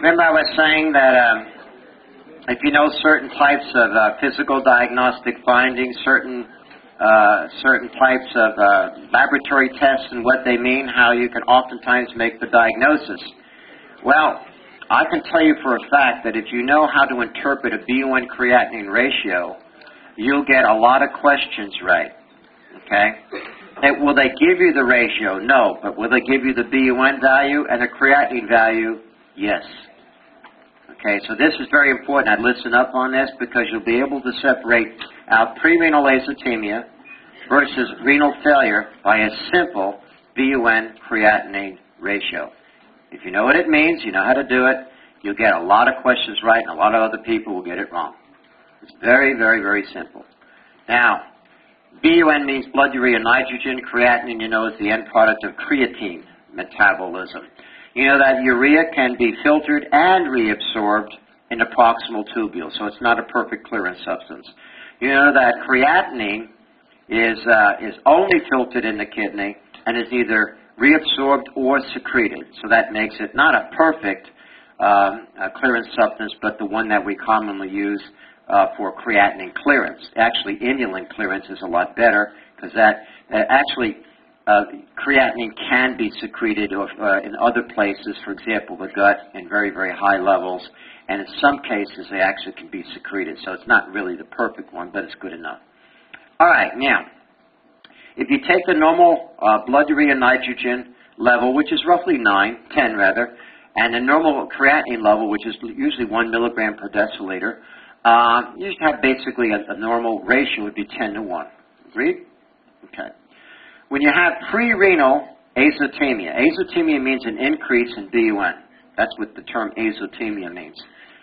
Remember I was saying that if you know certain types of physical diagnostic findings, certain types of laboratory tests and what they mean, how you can oftentimes make the diagnosis. Well, I can tell you for a fact that if you know how to interpret a BUN creatinine ratio, you'll get a lot of questions right. Okay? And will they give you the ratio? No. But will they give you the BUN value and the creatinine value? Yes. Okay, so this is very important. I'd listen up on this because you'll be able to separate out prerenal azotemia versus renal failure by a simple BUN creatinine ratio. If you know what it means, you know how to do it, you'll get a lot of questions right and a lot of other people will get it wrong. It's very, very, very simple. Now, BUN means blood urea nitrogen. Creatinine, you know, is the end product of creatine metabolism. You know that urea can be filtered and reabsorbed in the proximal tubule, so it's not a perfect clearance substance. You know that creatinine is only filtered in the kidney and is either reabsorbed or secreted, so that makes it not a perfect clearance substance, but the one that we commonly use for creatinine clearance. Actually, inulin clearance is a lot better because that actually creatinine can be secreted in other places, for example, the gut in very, very high levels, and in some cases they actually can be secreted. So it's not really the perfect one, but it's good enough. All right, now, if you take the normal blood urea nitrogen level, which is roughly 10 rather, and the normal creatinine level, which is usually 1 milligram per deciliter, you just have basically a normal ratio would be 10 to 1. Agreed? Okay. When you have pre-renal azotemia, azotemia means an increase in BUN. That's what the term azotemia means.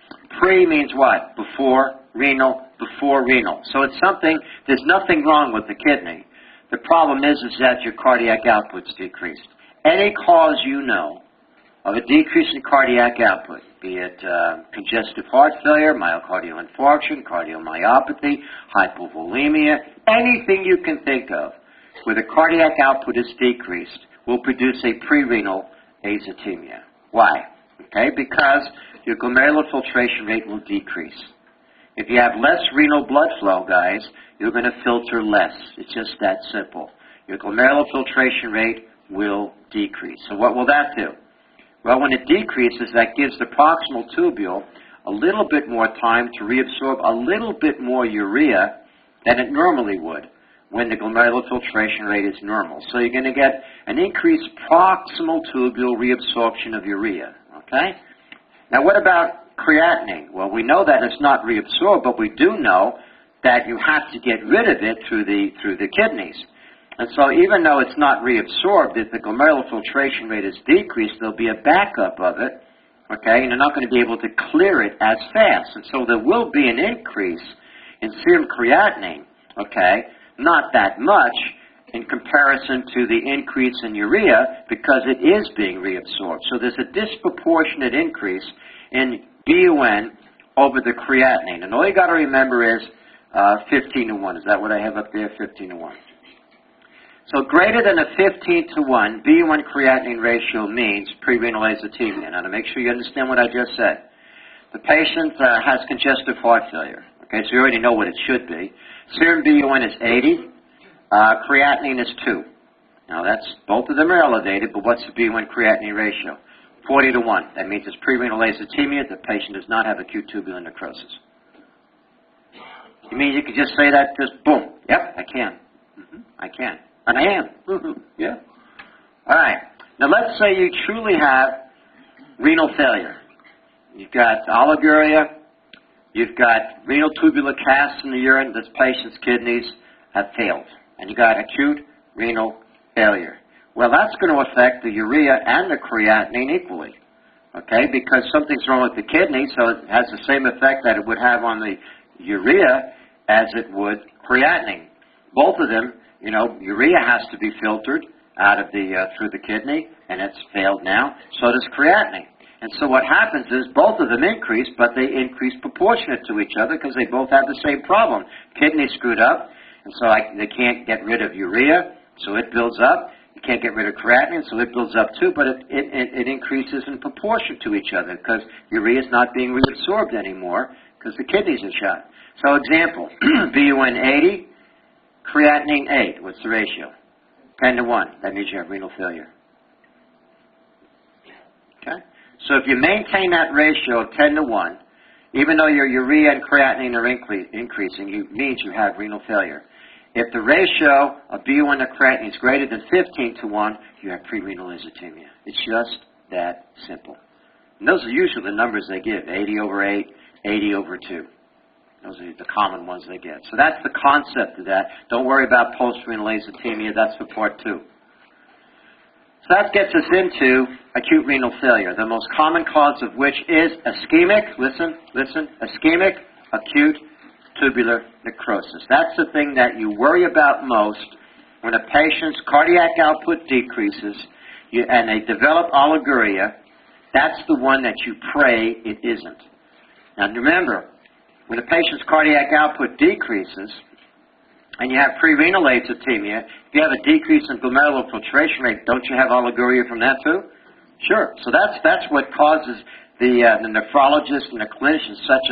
Pre means what? Before renal, before renal. So it's something, there's nothing wrong with the kidney. The problem is that your cardiac output's decreased. Any cause you know of a decrease in cardiac output, be it congestive heart failure, myocardial infarction, cardiomyopathy, hypovolemia, anything you can think of where the cardiac output is decreased will produce a prerenal azotemia. Why? Okay, because your glomerular filtration rate will decrease. If you have less renal blood flow, guys, you're going to filter less. It's just that simple. Your glomerular filtration rate will decrease. So what will that do? Well, when it decreases, that gives the proximal tubule a little bit more time to reabsorb a little bit more urea than it normally would when the glomerular filtration rate is normal. So you're going to get an increased proximal tubule reabsorption of urea. Okay? Now what about creatinine? Well, we know that it's not reabsorbed, but we do know that you have to get rid of it through the kidneys. And so even though it's not reabsorbed, if the glomerular filtration rate is decreased, there'll be a backup of it, okay, and you're not going to be able to clear it as fast. And so there will be an increase in serum creatinine, okay, not that much in comparison to the increase in urea because it is being reabsorbed. So there's a disproportionate increase in BUN over the creatinine. And all you got to remember is 15 to 1. Is that what I have up there? 15 to 1. So greater than a 15 to 1 BUN creatinine ratio means prerenal azotemia. Now to make sure you understand what I just said, the patient has congestive heart failure. Okay, so you already know what it should be. Serum BUN is 80. Creatinine is 2. Now that's, both of them are elevated, but what's the BUN creatinine ratio? 40 to 1. That means it's prerenal azotemia. The patient does not have acute tubular necrosis. You mean you could just say that, just boom? Yep, I can. I can. And I am. Yeah. All right. Now let's say you truly have renal failure. You've got oliguria. You've got renal tubular casts in the urine. This patient's kidneys have failed. And you've got acute renal failure. Well, that's going to affect the urea and the creatinine equally. Okay? Because something's wrong with the kidney, so it has the same effect that it would have on the urea as it would creatinine. Both of them, you know, urea has to be filtered out of through the kidney, and it's failed now. So does creatinine. And so what happens is both of them increase, but they increase proportionate to each other because they both have the same problem. Kidney screwed up, and so they can't get rid of urea, so it builds up. You can't get rid of creatinine, so it builds up too, but it increases in proportion to each other because urea is not being reabsorbed anymore because the kidneys are shot. So example, BUN 80, creatinine 8. What's the ratio? 10 to 1. That means you have renal failure. Okay? So if you maintain that ratio of 10 to 1, even though your urea and creatinine are increasing, it means you have renal failure. If the ratio of BUN to creatinine is greater than 15 to 1, you have prerenal azotemia. It's just that simple. And those are usually the numbers they give, 80 over 8, 80 over 2. Those are the common ones they get. So that's the concept of that. Don't worry about post-renal azotemia. That's for part 2. So that gets us into acute renal failure, the most common cause of which is ischemic, listen, ischemic acute tubular necrosis. That's the thing that you worry about most when a patient's cardiac output decreases and they develop oliguria. That's the one that you pray it isn't. Now remember, when a patient's cardiac output decreases and you have prerenal azotemia, if you have a decrease in glomerular filtration rate, don't you have oliguria from that too? Sure. So that's what causes the nephrologist and the clinician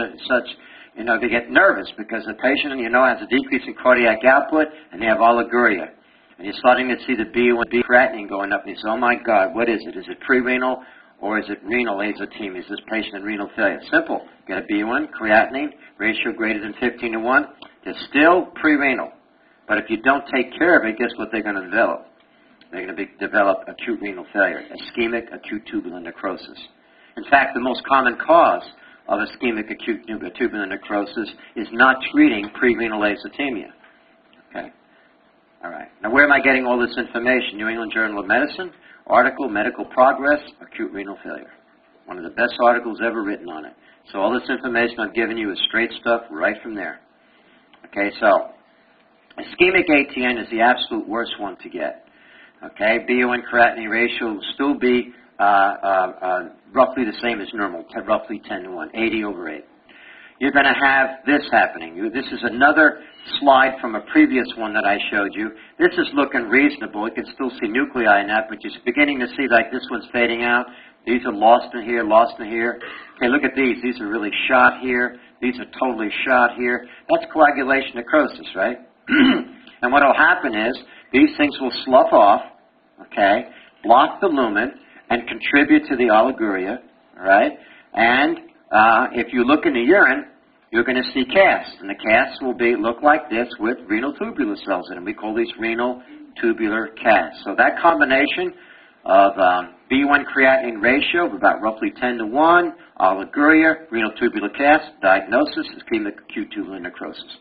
they get nervous because the patient, has a decrease in cardiac output and they have oliguria. And you're starting to see the B1B creatinine going up and you say, oh my God, what is it? Is it prerenal or is it renal azotemia? Is this patient in renal failure? Simple. You got a B1, creatinine, ratio greater than 15 to 1. They're still prerenal. But if you don't take care of it, guess what they're going to develop? They're going to develop acute renal failure, ischemic acute tubular necrosis. In fact, the most common cause of ischemic acute tubular necrosis is not treating prerenal azotemia. Okay? All right. Now, where am I getting all this information? New England Journal of Medicine, article, Medical Progress, acute renal failure. One of the best articles ever written on it. So all this information I'm giving you is straight stuff right from there. Okay, so ischemic ATN is the absolute worst one to get. Okay, BUN creatinine ratio will still be roughly the same as normal, roughly 10 to 1, 80 over 8. You're going to have this happening. This is another slide from a previous one that I showed you. This is looking reasonable. You can still see nuclei in that, but you're beginning to see like this one's fading out. These are lost in here, lost in here. Okay, look at these. These are really shot here. These are totally shot here. That's coagulation necrosis, right? And what will happen is these things will slough off, okay, block the lumen, and contribute to the oliguria, all right? And if you look in the urine, you're going to see casts, and the casts will look like this with renal tubular cells in them. We call these renal tubular casts. So that combination of B1 creatinine ratio of about roughly 10 to 1, oliguria, renal tubular cast, diagnosis, ischemic acute tubular necrosis.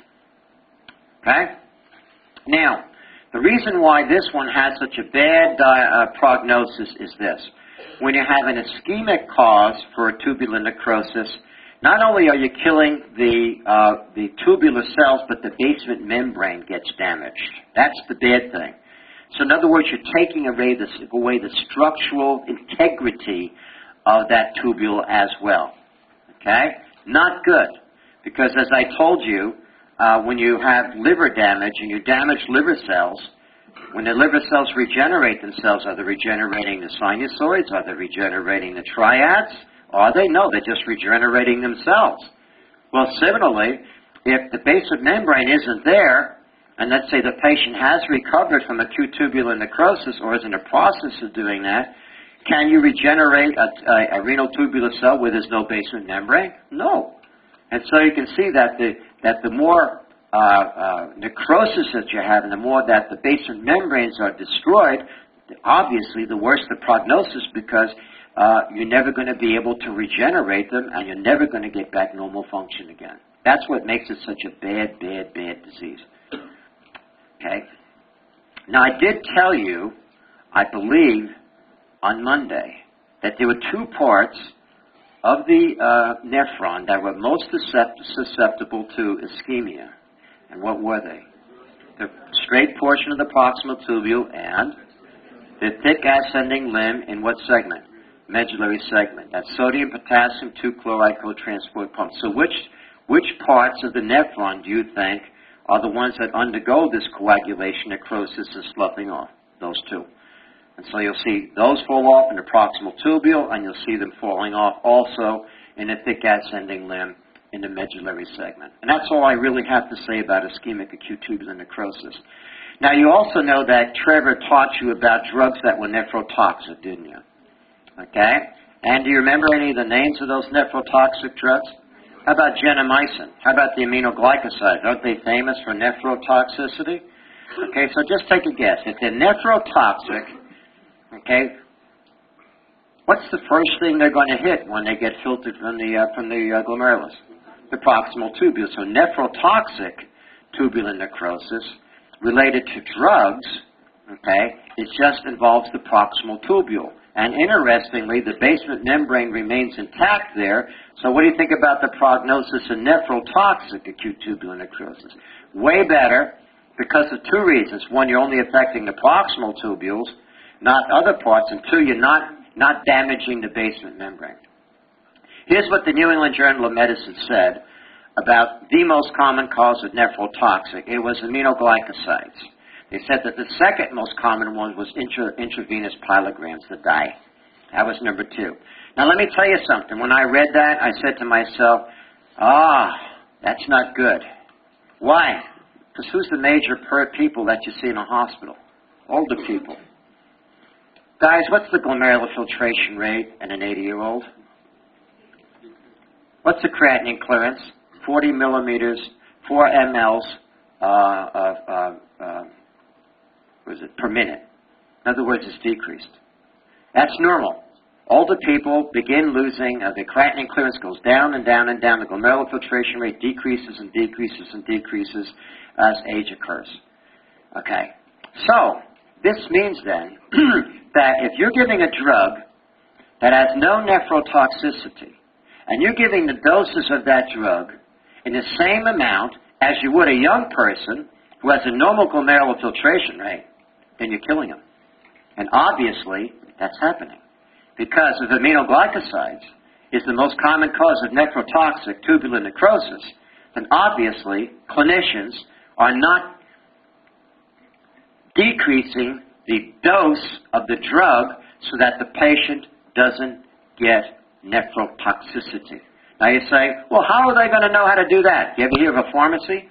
Okay? Now, the reason why this one has such a bad prognosis is this. When you have an ischemic cause for a tubular necrosis, not only are you killing the tubular cells, but the basement membrane gets damaged. That's the bad thing. So in other words, you're taking away the structural integrity of that tubule as well. Okay? Not good. Because as I told you, when you have liver damage and you damage liver cells, when the liver cells regenerate themselves, are they regenerating the sinusoids? Are they regenerating the triads? Are they? No, they're just regenerating themselves. Well, similarly, if the basement membrane isn't there, and let's say the patient has recovered from acute tubular necrosis or is in the process of doing that, can you regenerate a renal tubular cell where there's no basement membrane? No. And so you can see that the more necrosis that you have and the more that the basement membranes are destroyed, obviously the worse the prognosis because you're never going to be able to regenerate them and you're never going to get back normal function again. That's what makes it such a bad, bad, bad disease. Okay? Now I did tell you, I believe, on Monday, that there were two parts of the nephron that were most susceptible to ischemia. And what were they? The straight portion of the proximal tubule and the thick ascending limb in what segment? Medullary segment. That's sodium, potassium, 2-chloride cotransport pump. So which parts of the nephron do you think are the ones that undergo this coagulation, necrosis, and sloughing off? those two. And so you'll see those fall off in the proximal tubule, and you'll see them falling off also in the thick ascending limb in the medullary segment. And that's all I really have to say about ischemic acute tubular necrosis. Now, you also know that Trevor taught you about drugs that were nephrotoxic, didn't you? Okay? And do you remember any of the names of those nephrotoxic drugs? How about gentamicin? How about the aminoglycosides? Aren't they famous for nephrotoxicity? Okay, so just take a guess. If they're nephrotoxic, okay, what's the first thing they're going to hit when they get filtered from the glomerulus? The proximal tubule. So nephrotoxic tubular necrosis related to drugs, okay, it just involves the proximal tubule. And interestingly, the basement membrane remains intact there. So what do you think about the prognosis of nephrotoxic acute tubular necrosis? Way better because of two reasons. One, you're only affecting the proximal tubules, not other parts. And two, you're not damaging the basement membrane. Here's what the New England Journal of Medicine said about the most common cause of nephrotoxic. It was aminoglycosides. They said that the second most common one was intravenous pyrograms, the dye. That was number 2. Now, let me tell you something. When I read that, I said to myself, that's not good. Why? Because who's the major people that you see in a hospital? Older people. Guys, what's the glomerular filtration rate in an 80-year-old? What's the creatinine clearance? 40 millimeters, 4 mLs per minute. In other words, it's decreased. That's normal. Older people begin losing, the creatinine clearance goes down and down and down. The glomerular filtration rate decreases and decreases and decreases as age occurs. Okay. So, this means then that if you're giving a drug that has no nephrotoxicity, and you're giving the doses of that drug in the same amount as you would a young person who has a normal glomerular filtration rate, then you're killing them. And obviously, that's happening. Because if aminoglycosides is the most common cause of nephrotoxic tubular necrosis, then obviously clinicians are not decreasing the dose of the drug so that the patient doesn't get nephrotoxicity. Now you say, well, how are they going to know how to do that? You ever hear of a pharmacy?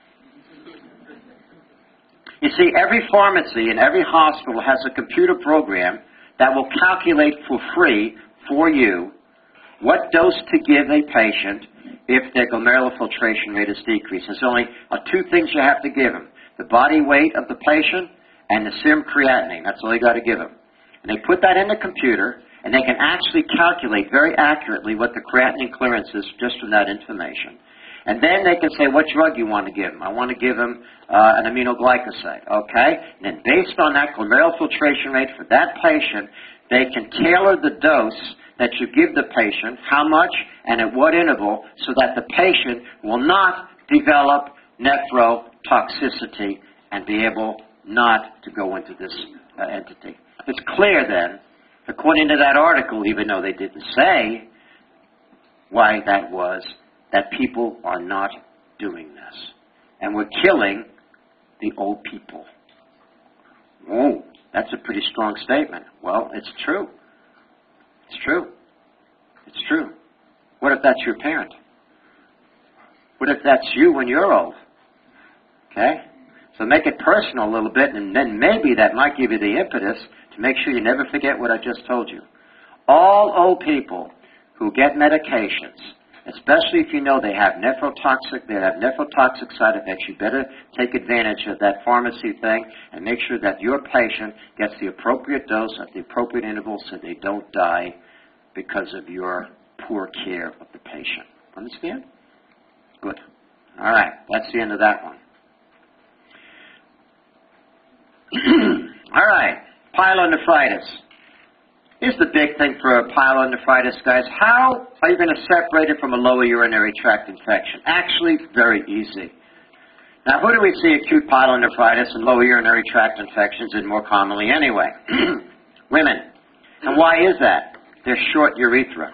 You see, every pharmacy and every hospital has a computer program that will calculate for free for you what dose to give a patient if their glomerular filtration rate is decreased. There's only 2 things you have to give them. The body weight of the patient and the serum creatinine. That's all you got to give them. And they put that in the computer, and they can actually calculate very accurately what the creatinine clearance is just from that information. And then they can say what drug you want to give them. I want to give them an aminoglycoside, okay? And then based on that glomerular filtration rate for that patient, they can tailor the dose that you give the patient, how much and at what interval, so that the patient will not develop nephrotoxicity and be able not to go into this entity. It's clear then, according to that article, even though they didn't say why that was, that people are not doing this. And we're killing the old people. Oh, that's a pretty strong statement. Well, it's true. It's true. It's true. What if that's your parent? What if that's you when you're old? Okay? So make it personal a little bit, and then maybe that might give you the impetus to make sure you never forget what I just told you. All old people who get medications, especially if you know they have nephrotoxic side effects, you better take advantage of that pharmacy thing and make sure that your patient gets the appropriate dose at the appropriate interval so they don't die because of your poor care of the patient. Understand? Good. All right. That's the end of that one. All right. Pyelonephritis. Here's the big thing for pyelonephritis, guys. How are you going to separate it from a lower urinary tract infection? Actually, very easy. Now, who do we see acute pyelonephritis and lower urinary tract infections in more commonly anyway? Women. And why is that? They're short urethra.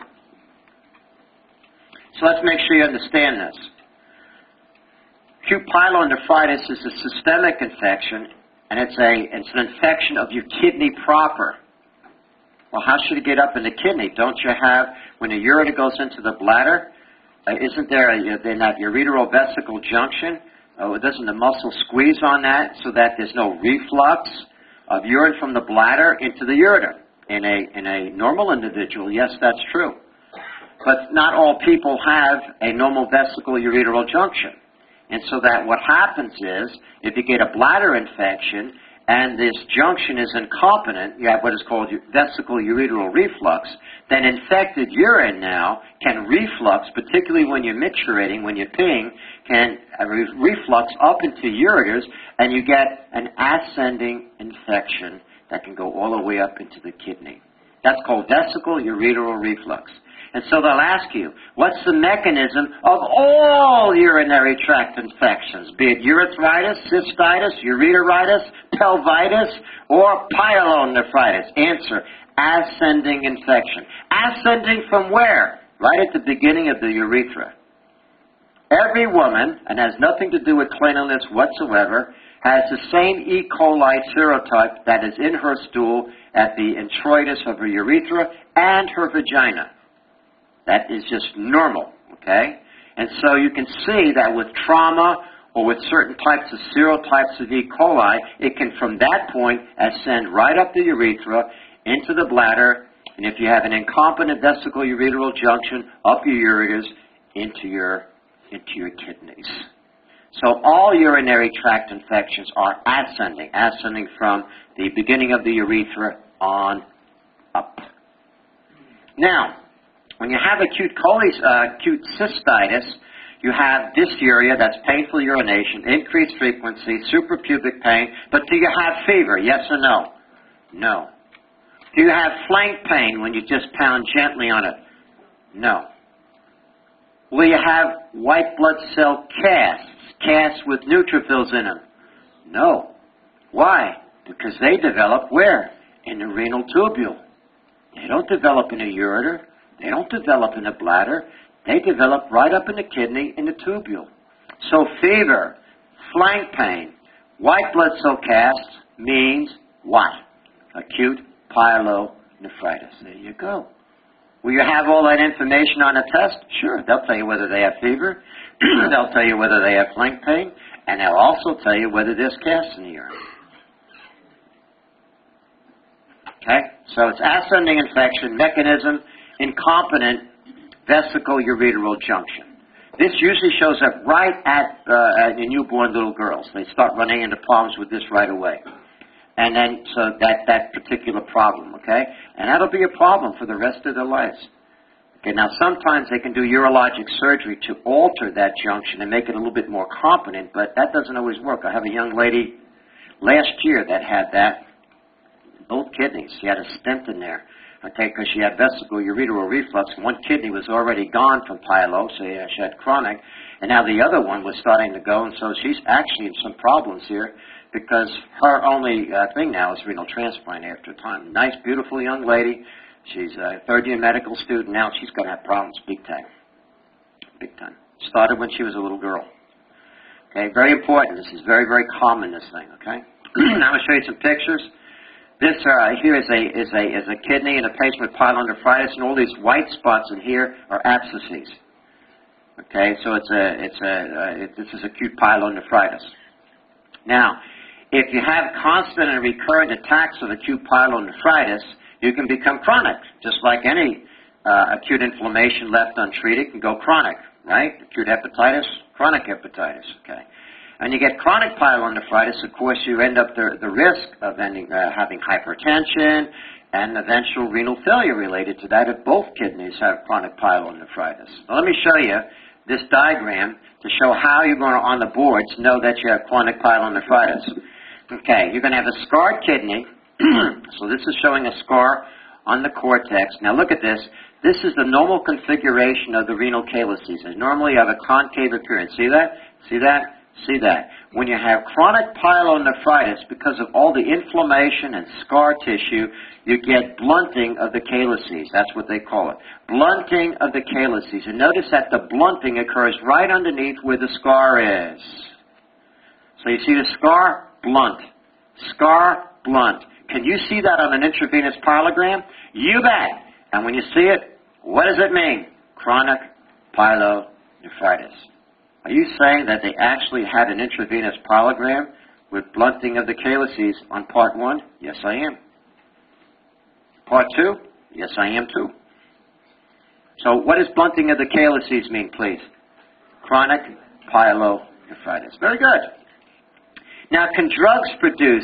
So let's make sure you understand this. Acute pyelonephritis is a systemic infection and it's an infection of your kidney proper. Well, how should it get up in the kidney? Don't you have, when the ureter goes into the bladder, isn't there in that ureteral vesicle junction, doesn't the muscle squeeze on that so that there's no reflux of urine from the bladder into the ureter? In a normal individual, yes, that's true. But not all people have a normal vesical ureteral junction. And so that what happens is, if you get a bladder infection and this junction is incompetent, you have what is called vesical ureteral reflux, then infected urine now can reflux, particularly when you're micturating, when you're peeing, can reflux up into ureters, and you get an ascending infection that can go all the way up into the kidney. That's called vesical ureteral reflux. And so they'll ask you, what's the mechanism of all urinary tract infections, be it urethritis, cystitis, ureteritis, pelvitis, or pyelonephritis? Answer, ascending infection. Ascending from where? Right at the beginning of the urethra. Every woman, and has nothing to do with cleanliness whatsoever, has the same E. coli serotype that is in her stool at the introitus of her urethra and her vagina. That is just normal, okay? And so you can see that with trauma or with certain types of serotypes of E. coli, it can from that point ascend right up the urethra into the bladder, and if you have an incompetent vesical ureteral junction, up your ureters into your kidneys. So all urinary tract infections are ascending from the beginning of the urethra on up. Now, when you have acute cystitis, you have dysuria, that's painful urination, increased frequency, suprapubic pain, but do you have fever, yes or no? No. Do you have flank pain when you just pound gently on it? No. Will you have white blood cell casts with neutrophils in them? No. Why? Because they develop where? In the renal tubule. They don't develop in the ureter. They don't develop in the bladder. They develop right up in the kidney, in the tubule. So fever, flank pain, white blood cell casts means what? Acute pyelonephritis. There you go. Will you have all that information on a test? Sure. They'll tell you whether they have fever. They'll tell you whether they have flank pain. And they'll also tell you whether there's casts in the urine. Okay? So it's ascending infection, mechanism, incompetent vesical ureteral junction. This usually shows up right at the newborn little girls. They start running into problems with this right away. And then, so that particular problem, okay? And that'll be a problem for the rest of their lives. Okay, now sometimes they can do urologic surgery to alter that junction and make it a little bit more competent, but that doesn't always work. I have a young lady last year that had that, both kidneys. She had a stent in there. Okay, because she had vesical ureteral reflux. One kidney was already gone from pyelo, so yeah, she had chronic. And now the other one was starting to go, and so she's actually in some problems here because her only thing now is renal transplant after time. Nice, beautiful young lady. She's a third-year medical student now. She's going to have problems big time. Big time. Started when she was a little girl. Okay, very important. This is very, very common, this thing, okay? Now I'm going to show you some pictures. This here is a kidney in a patient with pyelonephritis, and all these white spots in here are abscesses. Okay, so this is acute pyelonephritis. Now, if you have constant and recurrent attacks of acute pyelonephritis, you can become chronic, just like any acute inflammation left untreated can go chronic, right? Acute hepatitis, chronic hepatitis. Okay. And you get chronic pyelonephritis, of course, you end up the risk of having hypertension and eventual renal failure related to that if both kidneys have chronic pyelonephritis. Now, let me show you this diagram to show how you're going to, on the boards, know that you have chronic pyelonephritis. Okay, you're going to have a scarred kidney. So this is showing a scar on the cortex. Now look at this. This is the normal configuration of the renal calyces. And normally you have a concave appearance. See that? See that? See that. When you have chronic pyelonephritis, because of all the inflammation and scar tissue, you get blunting of the calyces. That's what they call it. Blunting of the calyces. And notice that the blunting occurs right underneath where the scar is. So you see the scar? Blunt. Scar blunt. Can you see that on an intravenous pyelogram? You bet. And when you see it, what does it mean? Chronic pyelonephritis. Are you saying that they actually had an intravenous pyelogram with blunting of the calyces on part 1? Yes, I am. Part 2? Yes, I am too. So what does blunting of the calyces mean, please? Chronic pyelonephritis. Very good. Now, can drugs produce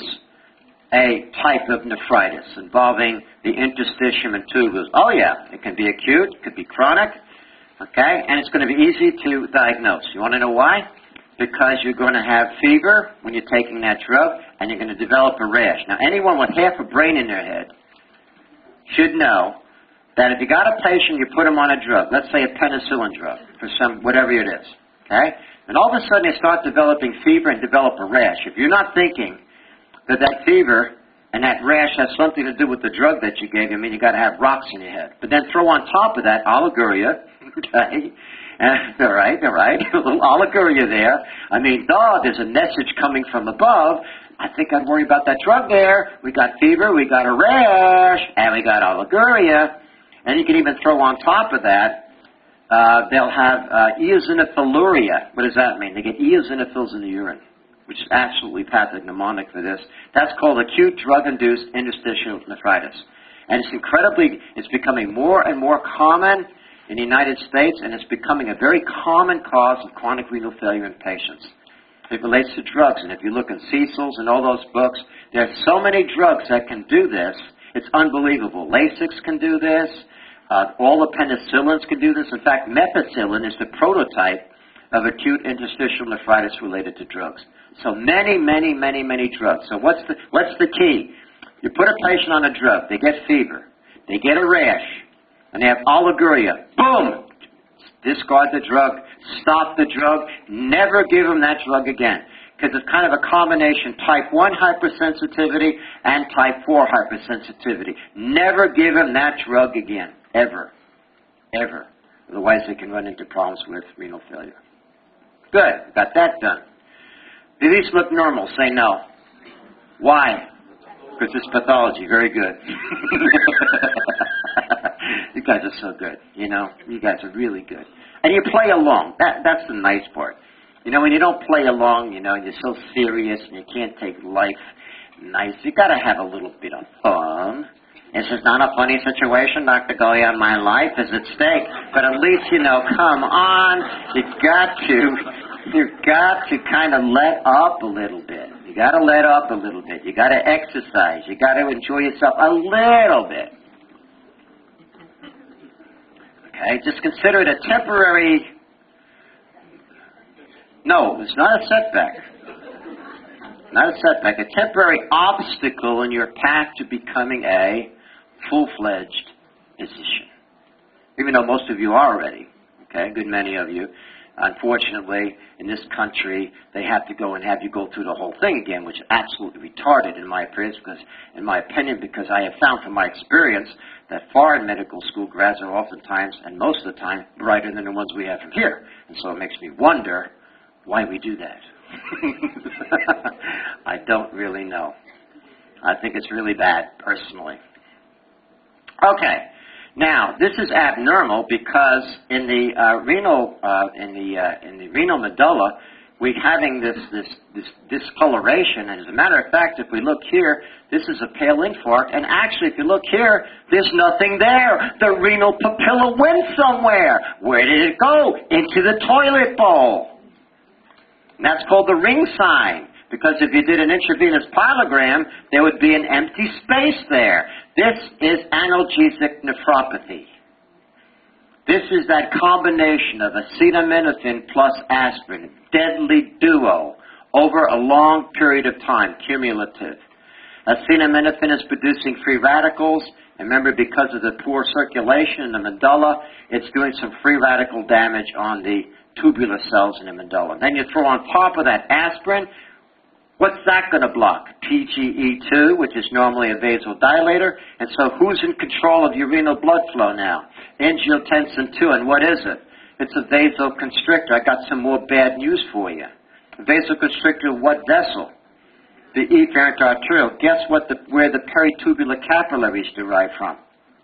a type of nephritis involving the interstitium and tubules? Oh, yeah. It can be acute. It could be chronic. Okay? And it's going to be easy to diagnose. You want to know why? Because you're going to have fever when you're taking that drug, and you're going to develop a rash. Now, anyone with half a brain in their head should know that if you got a patient, you put them on a drug, let's say a penicillin drug, for some, whatever it is, okay? And all of a sudden they start developing fever and develop a rash. If you're not thinking that that fever and that rash has something to do with the drug that you gave, I mean, you got to have rocks in your head. But then throw on top of that oliguria, okay? All right, a little oliguria there. I mean, there's a message coming from above. I think I'd worry about that drug there. We got fever, we got a rash, and we got oliguria. And you can even throw on top of that, they'll have eosinophiluria. What does that mean? They get eosinophils in the urine, which is absolutely pathognomonic for this. That's called acute drug-induced interstitial nephritis. And it's becoming more and more common in the United States, and it's becoming a very common cause of chronic renal failure in patients. It relates to drugs, and if you look in Cecil's and all those books, there are so many drugs that can do this. It's unbelievable. Lasix can do this. All the penicillins can do this. In fact, methicillin is the prototype of acute interstitial nephritis related to drugs. So many drugs. So what's the key? You put a patient on a drug. They get fever. They get a rash. And they have oliguria. Boom! Discard the drug. Stop the drug. Never give them that drug again. Because it's kind of a combination, type 1 hypersensitivity and type 4 hypersensitivity. Never give them that drug again. Ever. Ever. Otherwise they can run into problems with renal failure. Good. Got that done. Do these look normal? Say no. Why? Because it's pathology. Very good. You guys are so good. You know, you guys are really good. And you play along. That's the nice part. You know, when you don't play along, you know, you're so serious and you can't take life nice. You got to have a little bit of fun. This is not a funny situation, Dr. Goya. My life is at stake. But at least, you know, come on. You've got to kind of let up a little bit. You got to let up a little bit. You got to exercise. You got to enjoy yourself a little bit. Okay, just consider it a temporary. No, it's not a setback. Not a setback. A temporary obstacle in your path to becoming a full-fledged physician. Even though most of you are already. Okay, a good many of you. Unfortunately, in this country, they have to go and have you go through the whole thing again, which is absolutely retarded in my opinion, because I have found from my experience that foreign medical school grads are oftentimes, and most of the time, brighter than the ones we have from here. And so it makes me wonder why we do that. I don't really know. I think it's really bad, personally. Okay. Now, this is abnormal because in the renal medulla, we're having this discoloration. And as a matter of fact, if we look here, this is a pale infarct. And actually, if you look here, there's nothing there. The renal papilla went somewhere. Where did it go? Into the toilet bowl. And that's called the ring sign. Because if you did an intravenous pyelogram, there would be an empty space there. This is analgesic nephropathy. This is that combination of acetaminophen plus aspirin, deadly duo, over a long period of time, cumulative. Acetaminophen is producing free radicals. And remember, because of the poor circulation in the medulla, it's doing some free radical damage on the tubular cells in the medulla. Then you throw on top of that aspirin. What's that going to block? PGE2, which is normally a vasodilator. And so who's in control of your renal blood flow now? Angiotensin II. And what is it? It's a vasoconstrictor. I got some more bad news for you. A vasoconstrictor of what vessel? the efferent arteriole. Guess what? Where the peritubular capillaries derive from?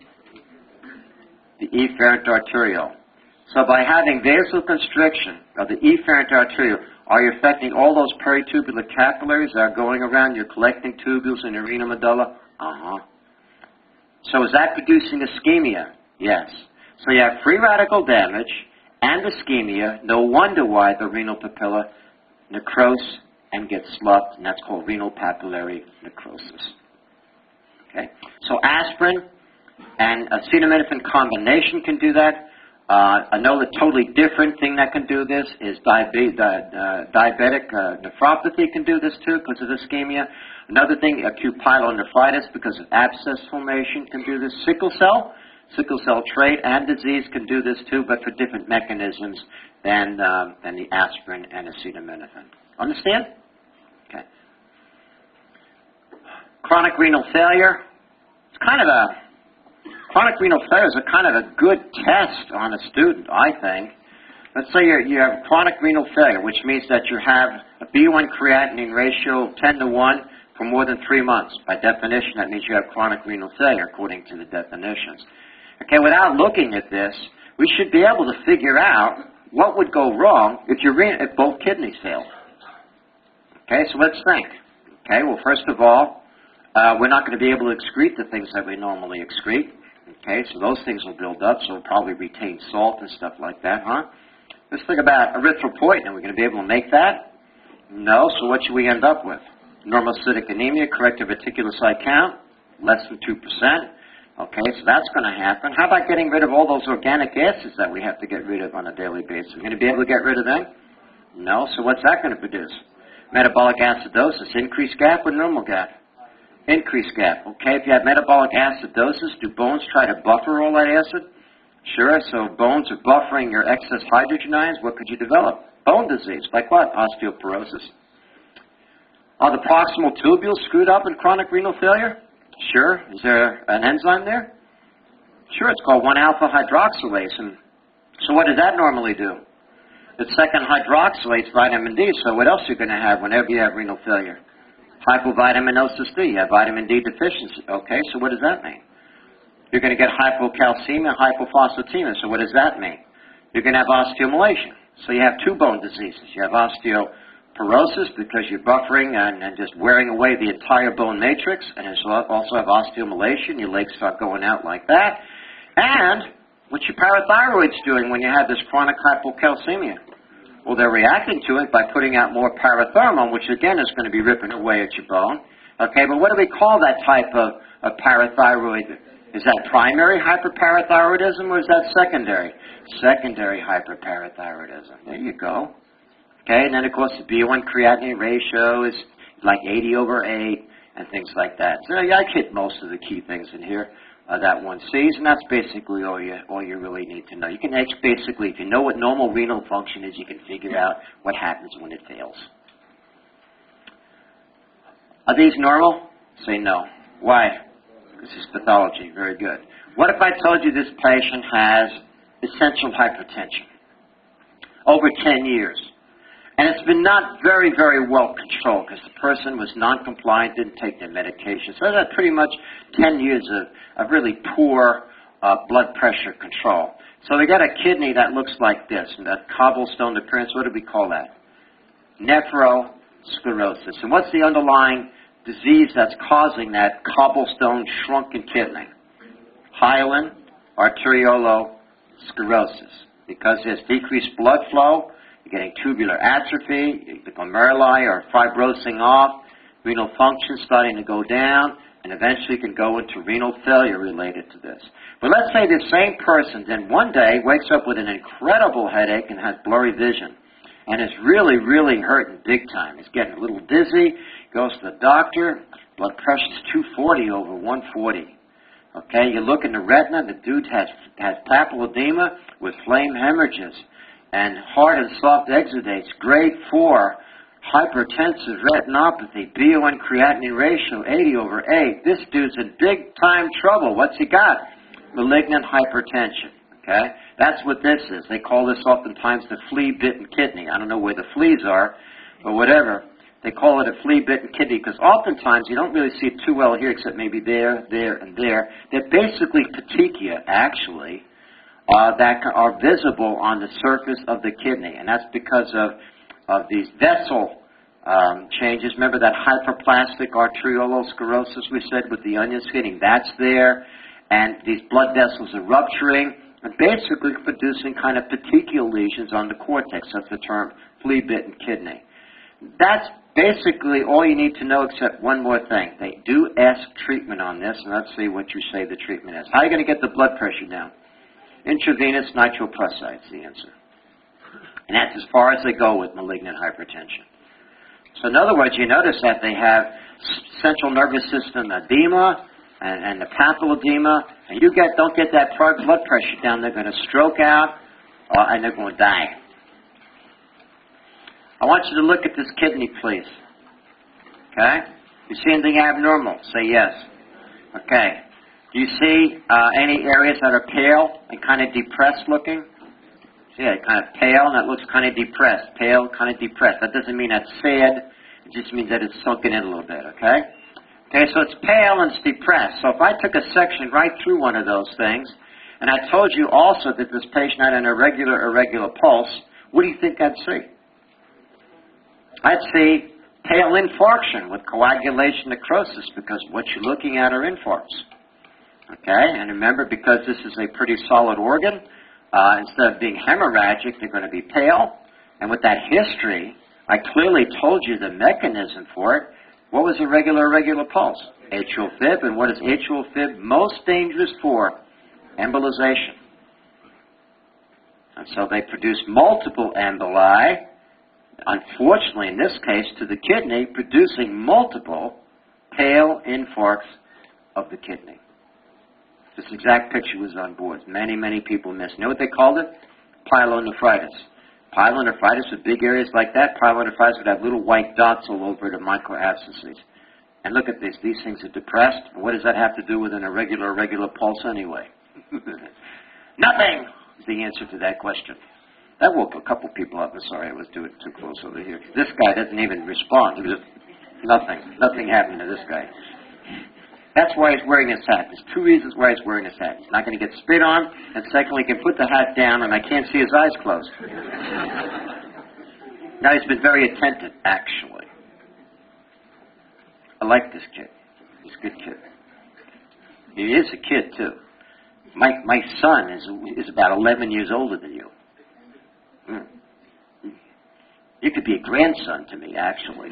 The efferent arteriole. So by having vasoconstriction of the efferent arteriole, are you affecting all those peritubular capillaries that are going around your collecting tubules in your renal medulla? So is that producing ischemia? Yes. So you have free radical damage and ischemia. No wonder why the renal papilla necrose and gets sloughed, and that's called renal papillary necrosis. Okay? So aspirin and acetaminophen combination can do that. Another totally different thing that can do this is diabetic nephropathy can do this too because of ischemia. Another thing, acute pyelonephritis because of abscess formation can do this. Sickle cell trait and disease can do this too, but for different mechanisms than the aspirin and acetaminophen. Understand? Okay. Chronic renal failure. It's kind of a Chronic renal failure is a kind of a good test on a student, I think. Let's say you have chronic renal failure, which means that you have a B1 creatinine ratio of 10 to 1 for more than 3 months. By definition, that means you have chronic renal failure, according to the definitions. Okay, without looking at this, we should be able to figure out what would go wrong if both kidneys fail. Okay, so let's think. Okay, well, first of all, we're not going to be able to excrete the things that we normally excrete. Okay, so those things will build up, so we'll probably retain salt and stuff like that, huh? Let's think about erythropoietin. Are we going to be able to make that? No, so what should we end up with? Normocytic anemia, corrected reticulocyte count, less than 2%. Okay, so that's going to happen. How about getting rid of all those organic acids that we have to get rid of on a daily basis? Are we going to be able to get rid of them? No, so what's that going to produce? Metabolic acidosis, increased gap or normal gap? Increased gap. Okay, if you have metabolic acidosis, do bones try to buffer all that acid? Sure, so bones are buffering your excess hydrogen ions. What could you develop? Bone disease. Like what? Osteoporosis. Are the proximal tubules screwed up in chronic renal failure? Sure. Is there an enzyme there? Sure, it's called 1-alpha hydroxylase. And so what does that normally do? The second hydroxylates vitamin D. So what else are you going to have whenever you have renal failure? Hypovitaminosis D. You have vitamin D deficiency. Okay, so what does that mean? You're going to get hypocalcemia, hypophosphatemia. So what does that mean? You're going to have osteomalacia. So you have two bone diseases. You have osteoporosis because you're buffering and just wearing away the entire bone matrix. And you also have osteomalacia, and your legs start going out like that. And what's your parathyroids doing when you have this chronic hypocalcemia? Well, they're reacting to it by putting out more parathermone, which again is going to be ripping away at your bone. Okay, but what do we call that type of parathyroid? Is that primary hyperparathyroidism or is that secondary? Secondary hyperparathyroidism. There you go. Okay, and then of course the B1 creatinine ratio is like 80/8 and things like that. So I hit most of the key things in here that one sees, and that's basically all you really need to know. You can basically, if you know what normal renal function is, you can figure out what happens when it fails. Are these normal? Say no. Why? This is pathology. Very good. What if I told you this patient has essential hypertension over 10 years? And it's been not very, very well controlled because the person was non-compliant, didn't take their medication. So that's pretty much 10 years of really poor blood pressure control. So we got a kidney that looks like this, and that cobblestone appearance. What do we call that? Nephrosclerosis. And what's the underlying disease that's causing that cobblestone shrunken kidney? Hyaline arteriolosclerosis. Because there's decreased blood flow, you're getting tubular atrophy, the glomeruli are fibrosing off, renal function starting to go down, and eventually can go into renal failure related to this. But let's say this same person then one day wakes up with an incredible headache and has blurry vision, and is really, really hurting big time. He's getting a little dizzy, goes to the doctor, blood pressure's 240 over 140. Okay, you look in the retina, the dude has papilledema with flame hemorrhages and hard and soft exudates, grade 4 hypertensive retinopathy, B1 creatinine ratio 80/8. This dude's in big time trouble. What's he got? Malignant hypertension. Okay, that's what this is. They call this oftentimes the flea-bitten kidney. I don't know where the fleas are, but whatever. They call it a flea-bitten kidney because oftentimes you don't really see it too well here except maybe there, there, and there. They're basically petechia, actually, that are visible on the surface of the kidney. And that's because of these vessel changes. Remember that hyperplastic arteriolosclerosis we said with the onion skinning? That's there. And these blood vessels are rupturing and basically producing kind of petechial lesions on the cortex. That's the term flea-bitten kidney. That's basically all you need to know except one more thing. They do ask treatment on this, and let's see what you say the treatment is. How are you going to get the blood pressure down? Intravenous nitroprusside is the answer. And that's as far as they go with malignant hypertension. So in other words, you notice that they have central nervous system edema and the papilledema, and you don't get that blood pressure down, they're going to stroke out and they're going to die. I want you to look at this kidney, please. Okay? You see anything abnormal? Say yes. Okay. Do you see any areas that are pale and kind of depressed looking? See, it kind of pale and it looks kind of depressed. Pale, kind of depressed. That doesn't mean that's sad. It just means that it's sunken in a little bit, okay? Okay, so it's pale and it's depressed. So if I took a section right through one of those things, and I told you also that this patient had an irregular pulse, what do you think I'd see? I'd see pale infarction with coagulation necrosis because what you're looking at are infarcts. Okay, and remember, because this is a pretty solid organ, instead of being hemorrhagic, they're going to be pale. And with that history, I clearly told you the mechanism for it. What was irregular pulse? Atrial fib. And what is atrial fib most dangerous for? Embolization. And so they produce multiple emboli, unfortunately in this case to the kidney, producing multiple pale infarcts of the kidney. This exact picture was on board. Many people missed. You know what they called it? Pyelonephritis. Pyelonephritis with big areas like that, pyelonephritis would have little white dots all over it, microabscesses. And look at this. These things are depressed. And what does that have to do with an irregular pulse anyway? Nothing is the answer to that question. That woke a couple people up. I'm sorry, I was doing it too close over here. This guy doesn't even respond. He was just, nothing. Nothing happened to this guy. That's why he's wearing his hat. There's two reasons why he's wearing his hat. He's not going to get spit on, and secondly, he can put the hat down, and I can't see his eyes closed. Now, he's been very attentive, actually. I like this kid. He's a good kid. He is a kid, too. My son is about 11 years older than you. You could be a grandson to me, actually.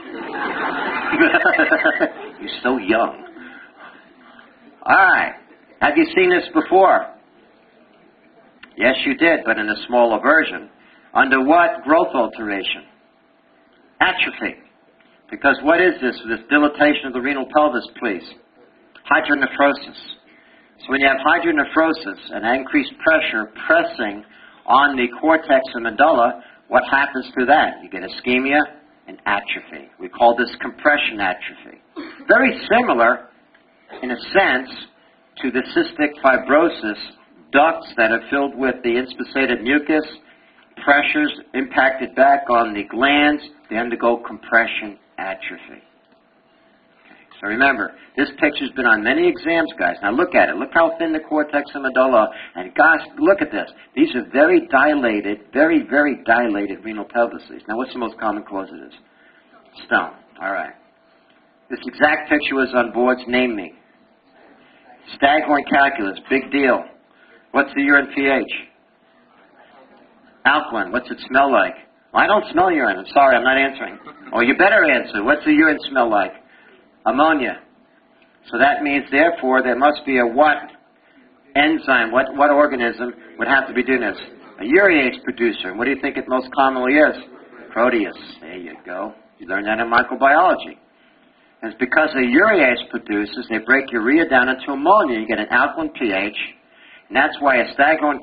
You're so young. All right. Have you seen this before? Yes, you did, but in a smaller version. Under what growth alteration? Atrophy. Because what is this dilatation of the renal pelvis, please? Hydronephrosis. So when you have hydronephrosis and increased pressure pressing on the cortex and medulla, what happens to that? You get ischemia and atrophy. We call this compression atrophy. Very similar, in a sense, to the cystic fibrosis ducts that are filled with the inspissated mucus, pressures impacted back on the glands, they undergo compression atrophy. So remember, this picture's been on many exams, guys. Now look at it. Look how thin the cortex and medulla. And gosh, look at this. These are very dilated, very dilated renal pelvises. Now what's the most common cause of this? Stone. All right. This exact picture was on boards. Name me. Staghorn calculus. Big deal. What's the urine pH? Alkaline. What's it smell like? Well, I don't smell urine. I'm sorry, I'm not answering. Oh, you better answer. What's the urine smell like? Ammonia. So that means, therefore, there must be a what enzyme, what organism would have to be doing this? A urease producer. And what do you think it most commonly is? Proteus. There you go. You learned that in microbiology. And it's because the urease produces, they break urea down into ammonia. You get an alkaline pH. And that's why a staghorn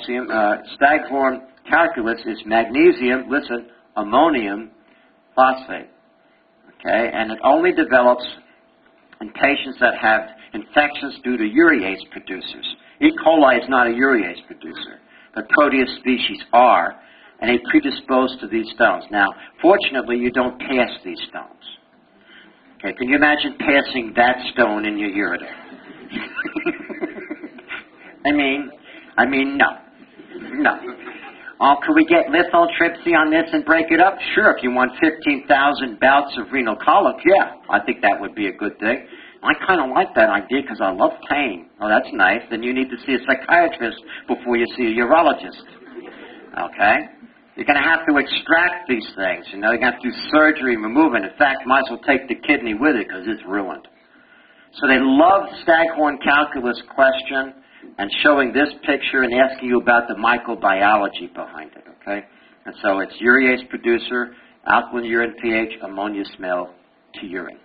calculus is magnesium, listen, ammonium phosphate. Okay, and it only develops in patients that have infections due to urease producers. E. coli is not a urease producer, but Proteus species are. and they predispose to these stones. Now, fortunately, you don't pass these stones. Okay, can you imagine passing that stone in your ureter? I mean, no. No. Oh, could we get lithotripsy on this and break it up? Sure, if you want 15,000 bouts of renal colic, yeah, I think that would be a good thing. I kind of like that idea because I love pain. Oh, that's nice. Then you need to see a psychiatrist before you see a urologist. Okay? You're going to have to extract these things. You know, you're going to have to do surgery and remove it. In fact, might as well take the kidney with it because it's ruined. So they love Staghorn calculus question and showing this picture and asking you about the microbiology behind it, okay? And so it's urease producer, alkaline urine pH, ammonia smell to urine.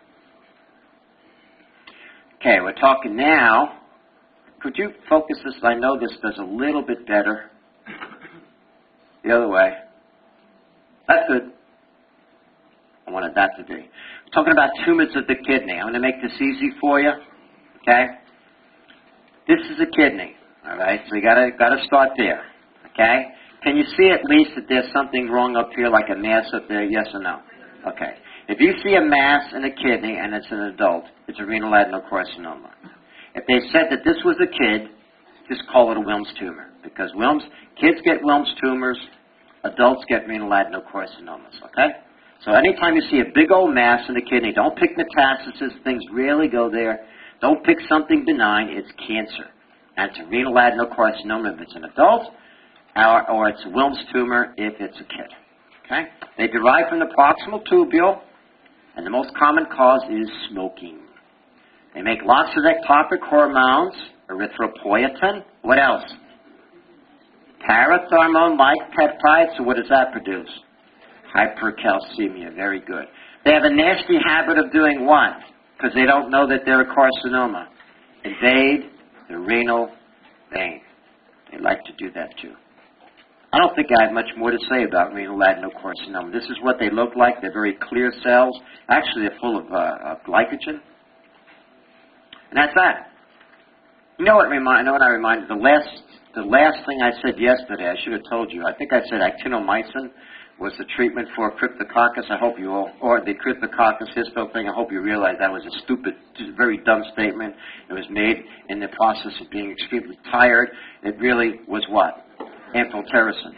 Okay, we're talking now. Could you focus this? I know this does a little bit better. The other way. That's good. I wanted that to be. We're talking about tumors of the kidney. I'm going to make this easy for you, okay? This is a kidney, all right? So you got to start there, okay? Can you see at least that there's something wrong up here, like a mass up there? Yes or no? Okay. If you see a mass in a kidney and it's an adult, it's a renal adenocarcinoma. If they said that this was a kid, just call it a Wilms tumor, because kids get Wilms tumors, adults get renal adenocarcinomas, okay? So anytime you see a big old mass in the kidney, don't pick metastasis. Things rarely go there. Don't pick something benign. It's cancer. And it's a renal adenocarcinoma if it's an adult, or it's a Wilms tumor if it's a kid. Okay? They derive from the proximal tubule, and the most common cause is smoking. They make lots of ectopic hormones, erythropoietin. What else? Parathyroid-like peptides. So what does that produce? Hypercalcemia. Very good. They have a nasty habit of doing what? Because they don't know that they're a carcinoma. Invade the renal vein. They like to do that too. I don't think I have much more to say about renal adenocarcinoma. This is what they look like. They're very clear cells. Actually, they're full of glycogen. And that's that. You know what I reminded? The last thing I said yesterday, I should have told you. I think I said actinomycin was the treatment for cryptococcus. I hope you all, or the cryptococcus histo thing, I hope you realize that was a stupid, very dumb statement. It was made in the process of being extremely tired. It really was what? Amphotericin.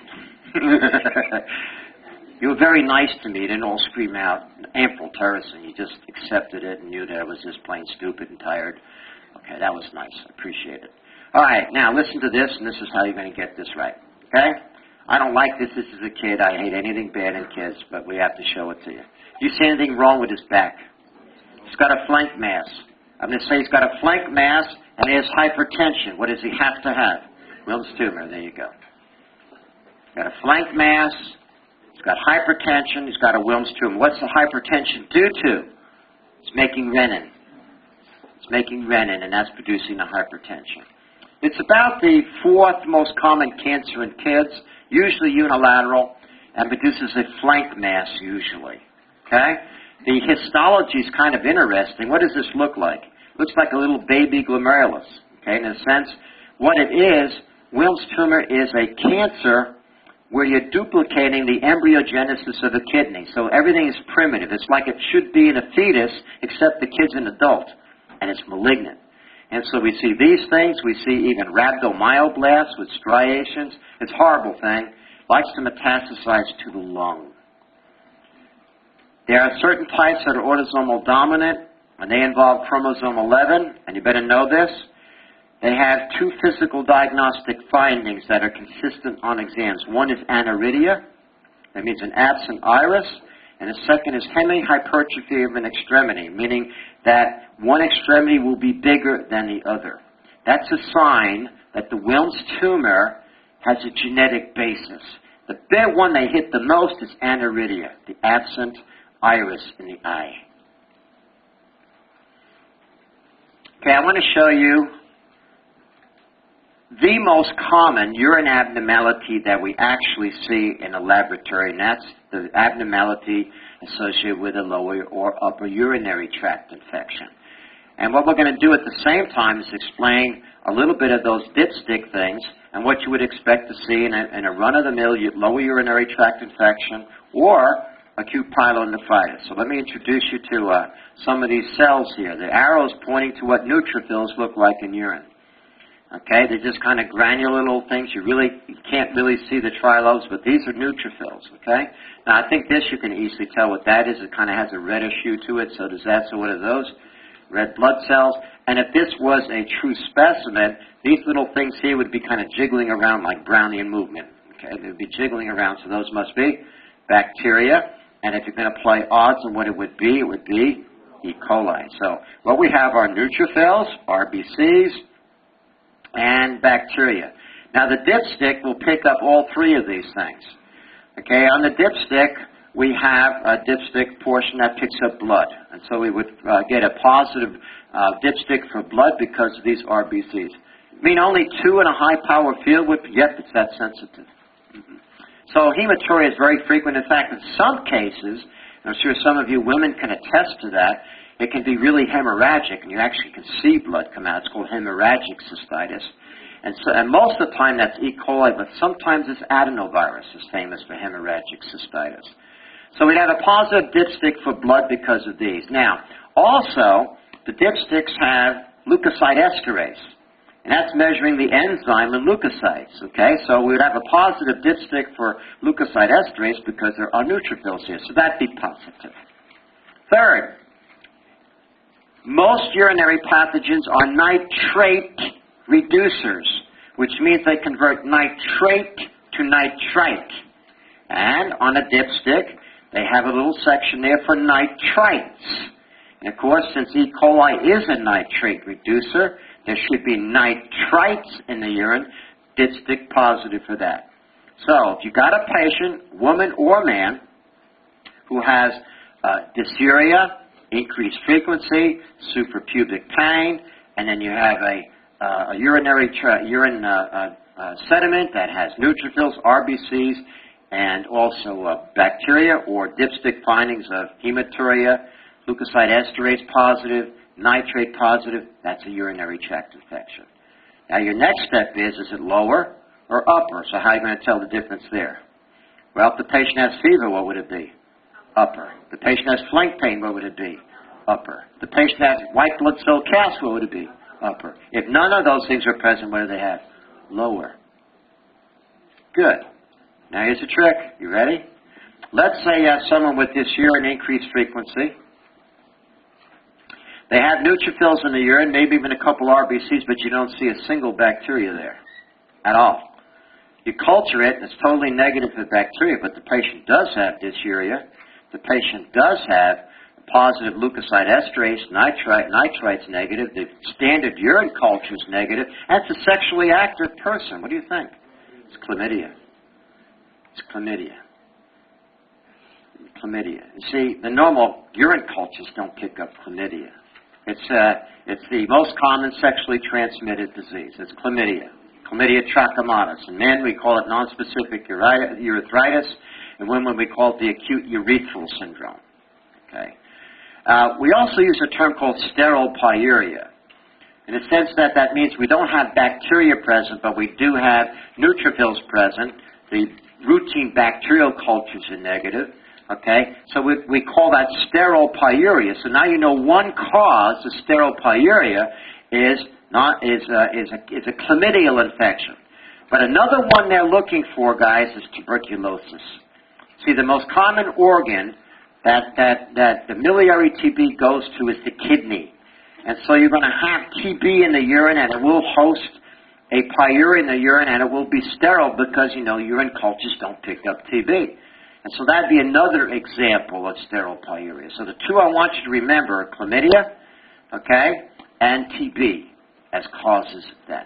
You were very nice to me. You didn't all scream out amphotericin. You just accepted it and knew that it was just plain stupid and tired. Okay, that was nice. I appreciate it. All right, now listen to this, and this is how you're going to get this right. Okay? I don't like this. This is a kid. I hate anything bad in kids, but we have to show it to you. Do you see anything wrong with his back? He's got a flank mass. I'm going to say he's got a flank mass, and he has hypertension. What does he have to have? Wilms tumor. There you go. He's got a flank mass. He's got hypertension. He's got a Wilms tumor. What's the hypertension due to? It's making renin. It's making renin, and that's producing the hypertension. It's about the fourth most common cancer in kids, usually unilateral, and produces a flank mass usually. Okay? The histology is kind of interesting. What does this look like? It looks like a little baby glomerulus. Okay? In a sense, what it is, Wilms tumor is a cancer where you're duplicating the embryogenesis of a kidney. So everything is primitive. It's like it should be in a fetus, except the kid's an adult, and it's malignant. And so we see these things. We see even rhabdomyoblasts with striations. It's a horrible thing. Likes to metastasize to the lung. There are certain types that are autosomal dominant, and they involve chromosome 11, and you better know this. They have two physical diagnostic findings that are consistent on exams. One is aniridia, that means an absent iris, and the second is hemihypertrophy of an extremity, meaning that one extremity will be bigger than the other. That's a sign that the Wilms tumor has a genetic basis. The big one they hit the most is aniridia, the absent iris in the eye. Okay, I want to show you the most common urine abnormality that we actually see in a laboratory, and that's the abnormality associated with a lower or upper urinary tract infection. And what we're going to do at the same time is explain a little bit of those dipstick things and what you would expect to see in a run-of-the-mill lower urinary tract infection or acute pyelonephritis. So let me introduce you to some of these cells here. The arrow's pointing to what neutrophils look like in urine. Okay, they're just kind of granular little things. You can't really see the trilobes, but these are neutrophils, okay? Now, I think this you can easily tell what that is. It kind of has a reddish hue to it, so does that. So what are those? Red blood cells. And if this was a true specimen, these little things here would be kind of jiggling around like Brownian movement, okay? They would be jiggling around, so those must be bacteria. And if you're going to play odds on what it would be E. coli. So what we have are neutrophils, RBCs, and bacteria. Now the dipstick will pick up all three of these things. Okay, on the dipstick, we have a dipstick portion that picks up blood. And so we would get a positive dipstick for blood because of these RBCs. I mean, only 2 in a high-power field would, yet it's that sensitive. So hematuria is very frequent. In fact, in some cases, and I'm sure some of you women can attest to that, it can be really hemorrhagic, and you actually can see blood come out. It's called hemorrhagic cystitis. And most of the time that's E. coli, but sometimes it's adenovirus is famous for hemorrhagic cystitis. So we'd have a positive dipstick for blood because of these. Now, also, the dipsticks have leukocyte esterase, and that's measuring the enzyme in leukocytes, okay? So we would have a positive dipstick for leukocyte esterase because there are neutrophils here, so that'd be positive. Third, most urinary pathogens are nitrate reducers, which means they convert nitrate to nitrite. And on a dipstick, they have a little section there for nitrites. And of course, since E. coli is a nitrate reducer, there should be nitrites in the urine, dipstick positive for that. So, if you got a patient, woman or man, who has dysuria, increased frequency, suprapubic pain, and then you have a urinary urine sediment that has neutrophils, RBCs, and also bacteria or dipstick findings of hematuria, leukocyte esterase positive, nitrate positive, that's a urinary tract infection. Now your next step is it lower or upper? So how are you going to tell the difference there? Well, if the patient has fever, what would it be? Upper. If the patient has flank pain, what would it be? Upper. If the patient has white blood cell cast, what would it be? Upper. If none of those things are present, what do they have? Lower. Good. Now here's a trick. You ready? Let's say you have someone with dysuria and increased frequency. They have neutrophils in the urine, maybe even a couple RBCs, but you don't see a single bacteria there at all. You culture it, and it's totally negative for bacteria, but the patient does have dysuria. The patient does have positive leukocyte esterase, nitrite's negative. The standard urine culture is negative. That's a sexually active person. What do you think? It's chlamydia. It's chlamydia. Chlamydia. You see, the normal urine cultures don't pick up chlamydia. It's the most common sexually transmitted disease. It's chlamydia. Chlamydia trachomatis. In men, we call it nonspecific urethritis. In women, we call it the acute urethral syndrome. Okay. We also use a term called sterile pyuria. In the sense that that means we don't have bacteria present, but we do have neutrophils present. The routine bacterial cultures are negative. Okay, so we call that sterile pyuria. So now you know one cause of sterile pyuria is a chlamydial infection. But another one they're looking for, guys, is tuberculosis. See, the most common organ that the miliary TB goes to is the kidney. And so you're going to have TB in the urine, and it will host a pyuria in the urine, and it will be sterile because, you know, urine cultures don't pick up TB. And so that'd be another example of sterile pyuria. So the two I want you to remember are chlamydia, okay, and TB as causes of that.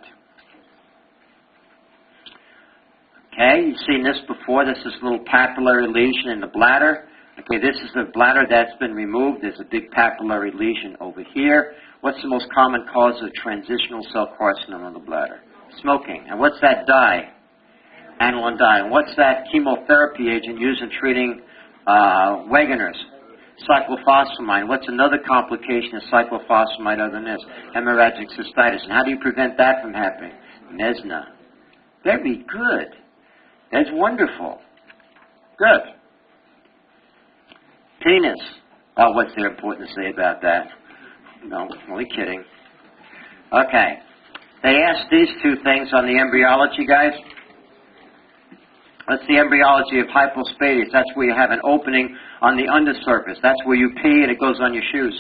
Okay, you've seen this before. This is a little papillary lesion in the bladder. Okay, this is the bladder that's been removed. There's a big papillary lesion over here. What's the most common cause of transitional cell carcinoma in the bladder? Smoking. And what's that dye? Aniline dye. And what's that chemotherapy agent used in treating Wegener's? Cyclophosphamide. What's another complication of cyclophosphamide other than this? Hemorrhagic cystitis. And how do you prevent that from happening? Mesna. Very good. That's wonderful. Good. Penis. Oh, what's there important to say about that? No, only kidding. Okay. They asked these two things on the embryology, guys. That's the embryology of hypospadias. That's where you have an opening on the undersurface. That's where you pee and it goes on your shoes.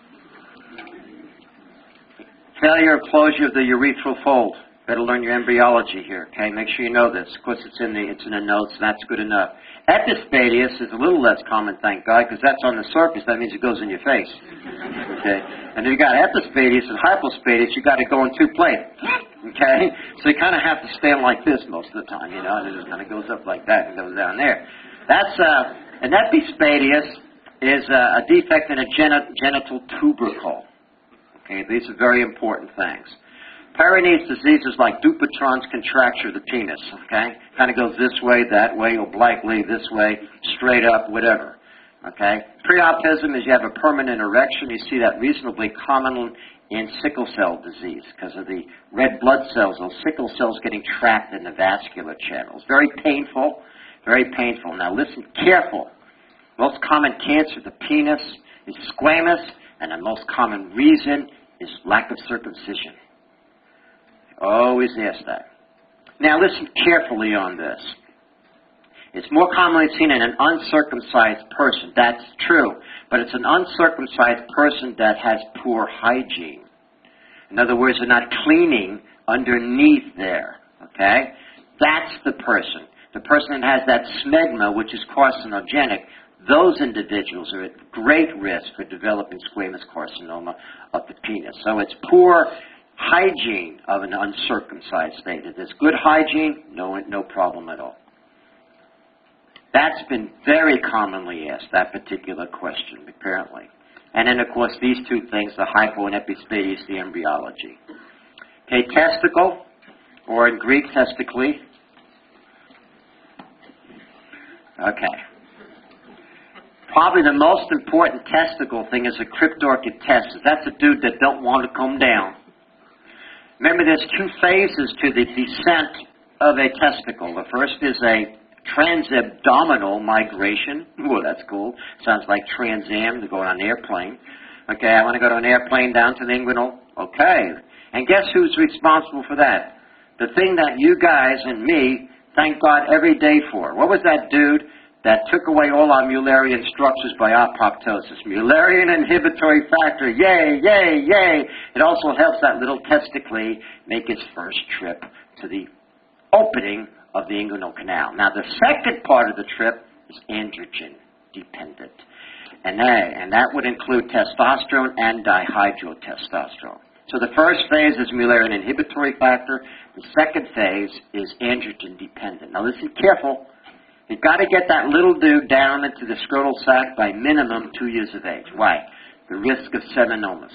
Failure or closure of the urethral fold. Better learn your embryology here, okay? Make sure you know this. Of course, it's in the notes, and that's good enough. Epispadias is a little less common, thank God, because that's on the surface. That means it goes in your face, okay? And if you got epispadias and hypospadias, you got to go in two places, okay? So you kind of have to stand like this most of the time, you know, and it just kind of goes up like that and goes down there. That's an epispadias is a defect in a genital tubercle. Okay, these are very important things. Peyronie's disease is like Dupuytren's contracture of the penis, okay? Kind of goes this way, that way, obliquely, this way, straight up, whatever, okay? Priapism is you have a permanent erection. You see that reasonably common in sickle cell disease because of the red blood cells, those sickle cells getting trapped in the vascular channels. Very painful, very painful. Now listen, careful. Most common cancer of the penis is squamous, and the most common reason is lack of circumcision. Always ask that. Now listen carefully on this. It's more commonly seen in an uncircumcised person. That's true. But it's an uncircumcised person that has poor hygiene. In other words, they're not cleaning underneath there. Okay? That's the person. The person that has that smegma, which is carcinogenic, those individuals are at great risk for developing squamous carcinoma of the penis. So it's poor hygiene of an uncircumcised state. If there's good hygiene, no problem at all. That's been very commonly asked, that particular question, apparently. And then, of course, these two things, the hypo and epispadias, the embryology. Okay, testicle, or in Greek, testiculi. Okay. Probably the most important testicle thing is a cryptorchid testis. That's a dude that don't want to come down. Remember, there's two phases to the descent of a testicle. The first is a transabdominal migration. Whoa, that's cool. Sounds like Trans Am to go on an airplane. Okay, I want to go to an airplane down to the inguinal. Okay. And guess who's responsible for that? The thing that you guys and me thank God every day for. What was that dude that took away all our Mullerian structures by apoptosis? Mullerian inhibitory factor. Yay, yay, yay. It also helps that little testicle make its first trip to the opening of the inguinal canal. Now, the second part of the trip is androgen dependent. And that would include testosterone and dihydrotestosterone. So the first phase is Mullerian inhibitory factor. The second phase is androgen dependent. Now, listen careful. You've got to get that little dude down into the scrotal sac by minimum 2 years of age. Why? The risk of seminomas.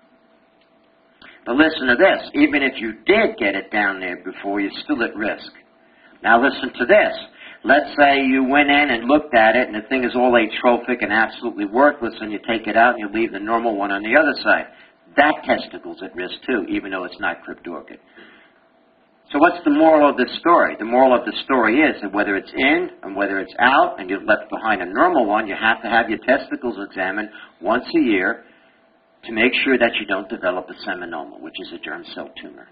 But listen to this. Even if you did get it down there before, you're still at risk. Now listen to this. Let's say you went in and looked at it and the thing is all atrophic and absolutely worthless, and you take it out and you leave the normal one on the other side. That testicle's at risk too, even though it's not cryptorchid. So what's the moral of this story? The moral of the story is that whether it's in and whether it's out and you've left behind a normal one, you have to have your testicles examined once a year to make sure that you don't develop a seminoma, which is a germ cell tumor.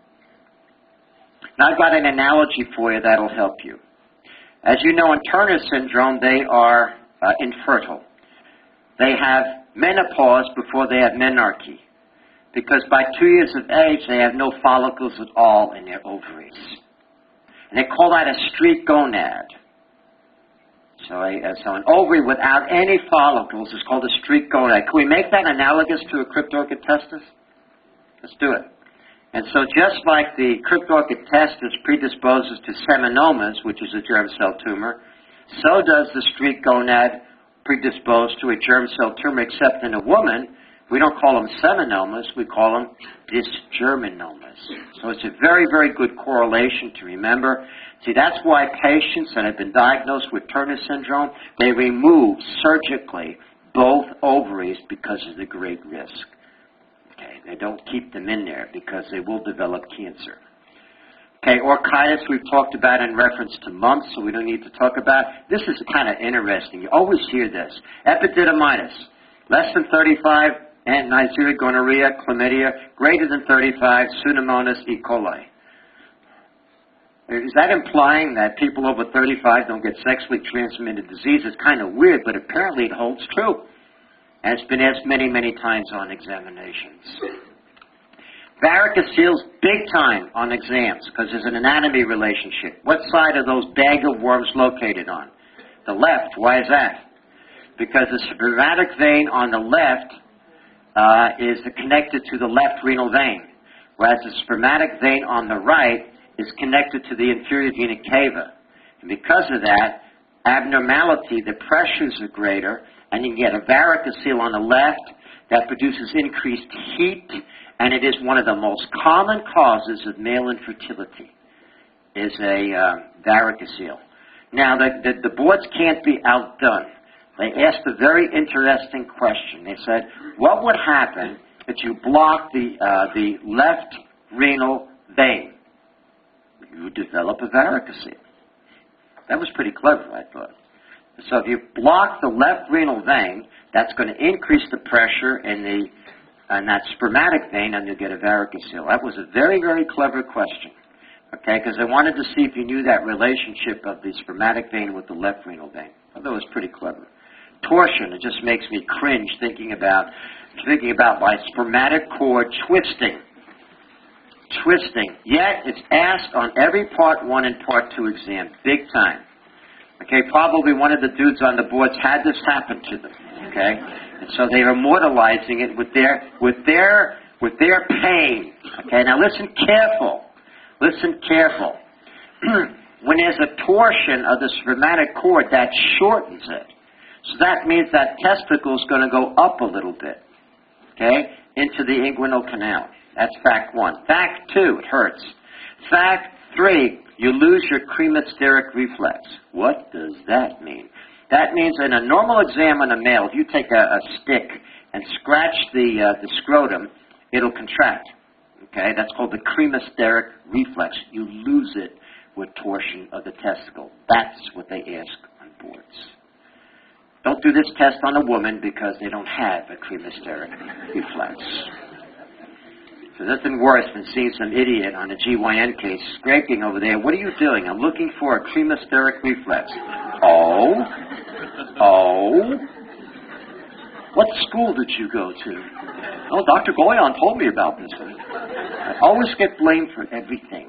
Now I've got an analogy for you that'll help you. As you know, in Turner syndrome, they are infertile. They have menopause before they have menarche, because by 2 years of age, they have no follicles at all in their ovaries. And they call that a streak gonad. So an ovary without any follicles is called a streak gonad. Can we make that analogous to a cryptorchid testis? Let's do it. And so just like the cryptorchid testis predisposes to seminomas, which is a germ cell tumor, so does the streak gonad predispose to a germ cell tumor, except in a woman. We don't call them seminomas, we call them dysgerminomas. So it's a very, very good correlation to remember. See, that's why patients that have been diagnosed with Turner syndrome, they remove surgically both ovaries because of the great risk. Okay, they don't keep them in there because they will develop cancer. Okay, orchitis we've talked about in reference to mumps, so we don't need to talk about. This is kind of interesting. You always hear this. Epididymitis, less than 35, and Neisseria gonorrhea, chlamydia, greater than 35, Pseudomonas E. coli. Is that implying that people over 35 don't get sexually transmitted disease? It's kind of weird, but apparently it holds true. And it's been asked many, many times on examinations. Varicoceles, big time on exams, because there's an anatomy relationship. What side are those bag of worms located on? The left. Why is that? Because the spermatic vein on the left is connected to the left renal vein, whereas the spermatic vein on the right is connected to the inferior vena cava. And because of that abnormality, the pressures are greater, and you get a varicocele on the left that produces increased heat, and it is one of the most common causes of male infertility, is a varicocele. Now, the boards can't be outdone. They asked a very interesting question. They said, what would happen if you block the left renal vein? You would develop a varicocele. That was pretty clever, I thought. So if you block the left renal vein, that's going to increase the pressure in that spermatic vein, and you'll get a varicocele. That was a very, very clever question, okay, because I wanted to see if you knew that relationship of the spermatic vein with the left renal vein. I thought it was pretty clever. Torsion, it just makes me cringe thinking about my spermatic cord twisting. Yet it's asked on every Part 1 and Part 2 exam, big time. Okay, probably one of the dudes on the boards had this happen to them. Okay, and so they are immortalizing it with their pain. Okay, now listen careful. Listen careful. When there's a torsion of the spermatic cord, that shortens it. So that means that testicle is going to go up a little bit. Okay, into the inguinal canal. That's fact 1. Fact 2, it hurts. Fact 3, you lose your cremasteric reflex. What does that mean? That means in a normal exam on a male, if you take a stick and scratch the scrotum, it'll contract. Okay, that's called the cremasteric reflex. You lose it with torsion of the testicle. That's what they ask on boards. Don't do this test on a woman because they don't have a cremasteric reflex. So nothing worse than seeing some idiot on a GYN case scraping over there. What are you doing? I'm looking for a cremasteric reflex. Oh? What school did you go to? Oh, Dr. Goyon told me about this. I always get blamed for everything.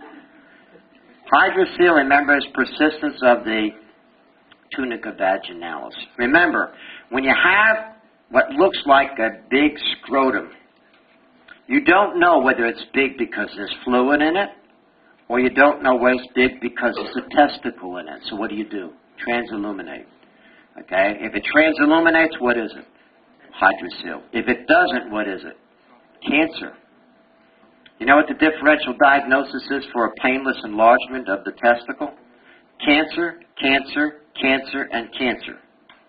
Hydrocele, remember, is persistence of the tunica vaginalis. Remember, when you have what looks like a big scrotum, you don't know whether it's big because there's fluid in it, or you don't know whether it's big because there's a testicle in it. So what do? Transilluminate. Okay? If it transilluminates, what is it? Hydrocele. If it doesn't, what is it? Cancer. You know what the differential diagnosis is for a painless enlargement of the testicle? Cancer, cancer, cancer, and cancer.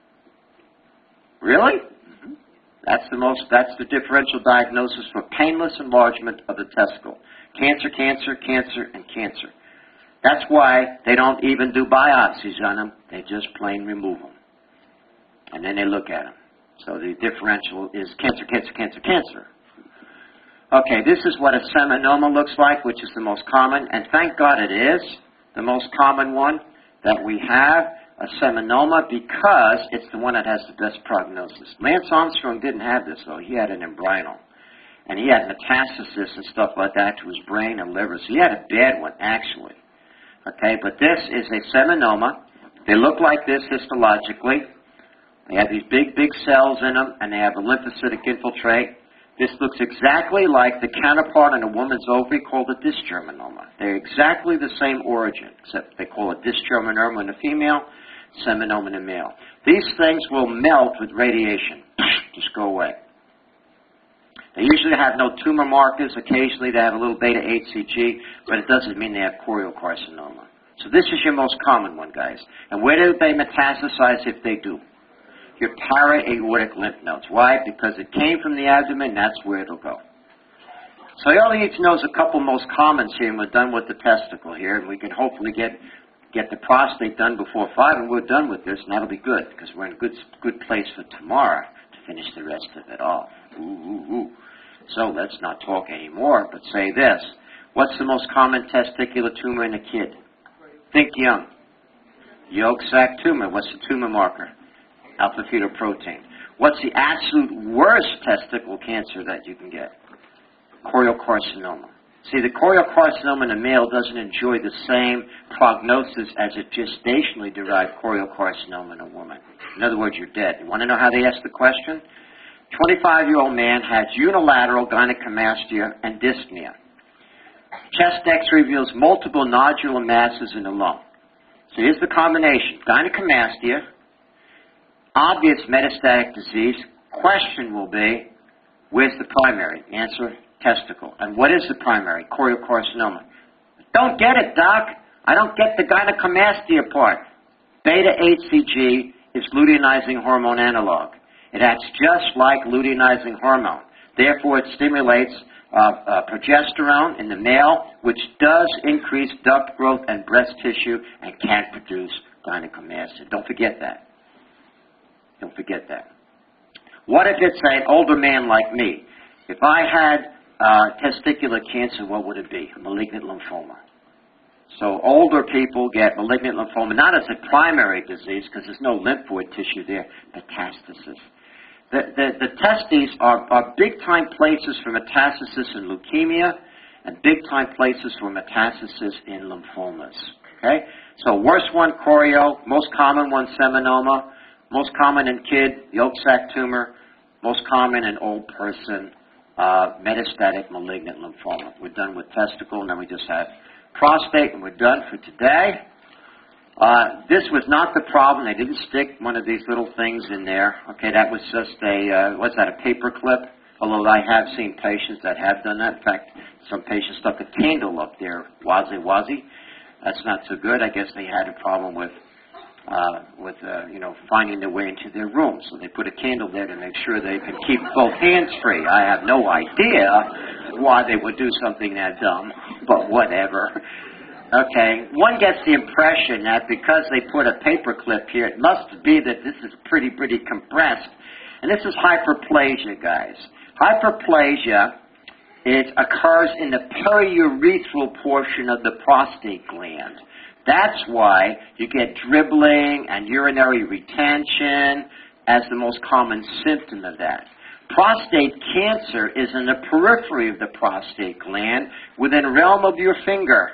Really? That's the differential diagnosis for painless enlargement of the testicle. Cancer, cancer, cancer, and cancer. That's why they don't even do biopsies on them. They just plain remove them. And then they look at them. So the differential is cancer, cancer, cancer, cancer. Okay, this is what a seminoma looks like, which is the most common. And thank God it is the most common one that we have. A seminoma, because it's the one that has the best prognosis. Lance Armstrong didn't have this, though. He had an embryonal. And he had metastasis and stuff like that to his brain and liver. So he had a bad one, actually. Okay, but this is a seminoma. They look like this histologically. They have these big, big cells in them, and they have a lymphocytic infiltrate. This looks exactly like the counterpart in a woman's ovary called a dysgerminoma. They're exactly the same origin, except they call it dysgerminoma in a female, seminoma in a male. These things will melt with radiation. Just go away. They usually have no tumor markers. Occasionally they have a little beta-HCG, but it doesn't mean they have choriocarcinoma. So this is your most common one, guys. And where do they metastasize if they do? Your para-aortic lymph nodes. Why? Because it came from the abdomen, that's where it'll go. So all you need to know is a couple most commons here, and we're done with the testicle here, and we can hopefully get the prostate done before 5, and we're done with this, and that'll be good, because we're in a good place for tomorrow to finish the rest of it off. Ooh, ooh, ooh. So let's not talk anymore, but say this. What's the most common testicular tumor in a kid? Think young. Yolk sac tumor. What's the tumor marker? Alpha-fetoprotein. What's the absolute worst testicle cancer that you can get? Choriocarcinoma. See, the choriocarcinoma in a male doesn't enjoy the same prognosis as a gestationally derived choriocarcinoma in a woman. In other words, you're dead. You want to know how they ask the question? 25-year-old man has unilateral gynecomastia and dyspnea. Chest X-ray reveals multiple nodular masses in the lung. So here's the combination. Gynecomastia, obvious metastatic disease. Question will be, where's the primary? Answer, testicle. And what is the primary? Choriocarcinoma. Don't get it, Doc. I don't get the gynecomastia part. Beta-HCG is luteinizing hormone analog. It acts just like luteinizing hormone. Therefore, it stimulates progesterone in the male, which does increase duct growth and breast tissue and can produce gynecomastia. Don't forget that. Don't forget that. What if it's an older man like me? If I had testicular cancer, what would it be? Malignant lymphoma. So older people get malignant lymphoma, not as a primary disease because there's no lymphoid tissue there, metastasis. The testes are big-time places for metastasis in leukemia and big-time places for metastasis in lymphomas. Okay? So worst one, chorio. Most common one, seminoma. Most common in kid, yolk sac tumor. Most common in old person, metastatic malignant lymphoma. We're done with testicle, and then we just have prostate, and we're done for today. This was not the problem. They didn't stick one of these little things in there. Okay, that was just a, what's that, a paper clip? Although I have seen patients that have done that. In fact, some patients stuck a candle up there, wazi. That's not so good. I guess they had a problem with finding their way into their room. So they put a candle there to make sure they could keep both hands free. I have no idea why they would do something that dumb, but whatever. Okay, one gets the impression that because they put a paper clip here, it must be that this is pretty compressed. And this is hyperplasia, guys. Hyperplasia occurs in the periurethral portion of the prostate gland. That's why you get dribbling and urinary retention as the most common symptom of that. Prostate cancer is in the periphery of the prostate gland within the realm of your finger.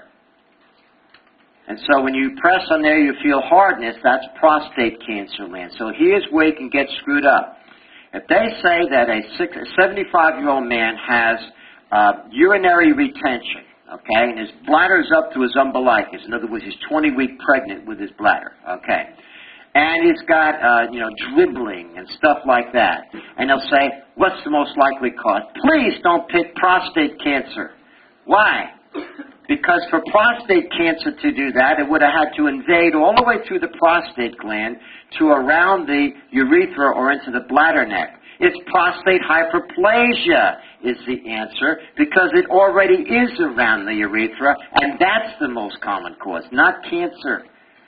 And so when you press on there, you feel hardness, that's prostate cancer land. So here's where you can get screwed up. If they say that a 75-year-old man has urinary retention, okay, and his bladder's up to his umbilicus, in other words, he's 20 weeks pregnant with his bladder, okay, and he's got, dribbling and stuff like that, and they'll say, what's the most likely cause? Please don't pick prostate cancer. Why? Because for prostate cancer to do that, it would have had to invade all the way through the prostate gland to around the urethra or into the bladder neck. It's prostate hyperplasia is the answer because it already is around the urethra, and that's the most common cause, not cancer.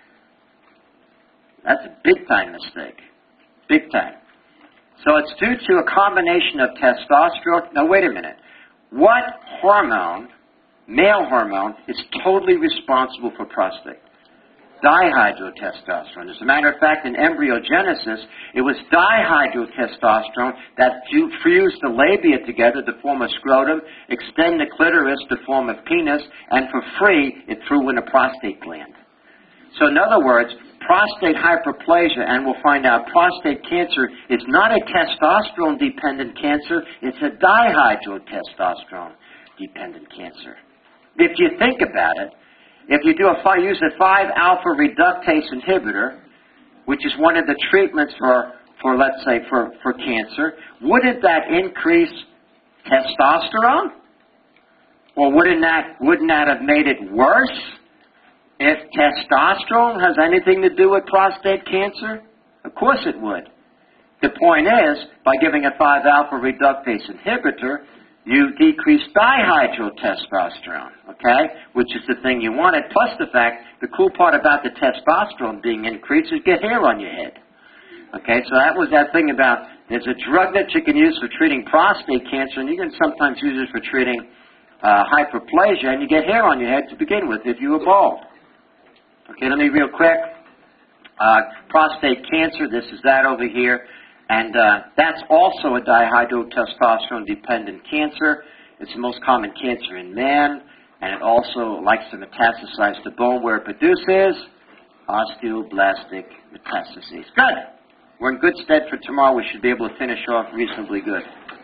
That's a big-time mistake. Big time. So it's due to a combination of testosterone. Now, wait a minute. What hormone, male hormone, is totally responsible for prostate? Dihydrotestosterone. As a matter of fact, in embryogenesis, it was dihydrotestosterone that fused the labia together to form a scrotum, extend the clitoris to form a penis, and for free, it threw in a prostate gland. So in other words, prostate hyperplasia, and we'll find out prostate cancer is not a testosterone-dependent cancer, it's a dihydrotestosterone-dependent cancer. If you think about it, if you use a 5-alpha reductase inhibitor, which is one of the treatments for let's say, for cancer, wouldn't that increase testosterone? Or wouldn't that have made it worse if testosterone has anything to do with prostate cancer? Of course it would. The point is, by giving a 5-alpha reductase inhibitor, You decrease dihydrotestosterone, okay, which is the thing you wanted, plus the fact, the cool part about the testosterone being increased is get hair on your head. Okay, so that was that thing about, there's a drug that you can use for treating prostate cancer, and you can sometimes use it for treating hyperplasia, and you get hair on your head to begin with if you were bald. Okay, let me real quick. Prostate cancer, this is that over here. And that's also a dihydrotestosterone-dependent cancer. It's the most common cancer in men, and it also likes to metastasize to bone where it produces osteoblastic metastases. Good. We're in good stead for tomorrow. We should be able to finish off reasonably good.